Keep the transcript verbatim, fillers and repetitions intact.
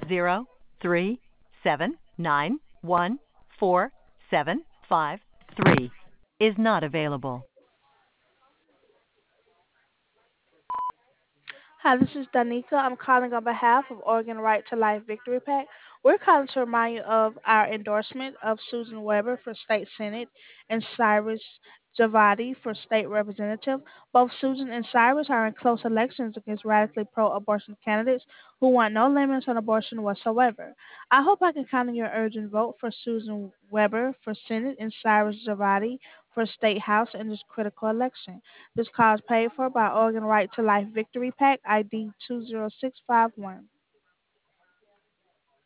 zero three seven nine one four seven five three is not available. Hi, this is Danica. I'm calling on behalf of Oregon Right to Life Victory Pack. We're calling to remind you of our endorsement of Susan Weber for State Senate and Cyrus Javadi for State Representative. Both Susan and Cyrus are in close elections against radically pro-abortion candidates who want no limits on abortion whatsoever. I hope I can count on your urgent vote for Susan Weber for Senate and Cyrus Javadi for State House in this critical election. This cause paid for by Oregon Right to Life Victory Pack I D two zero six five one.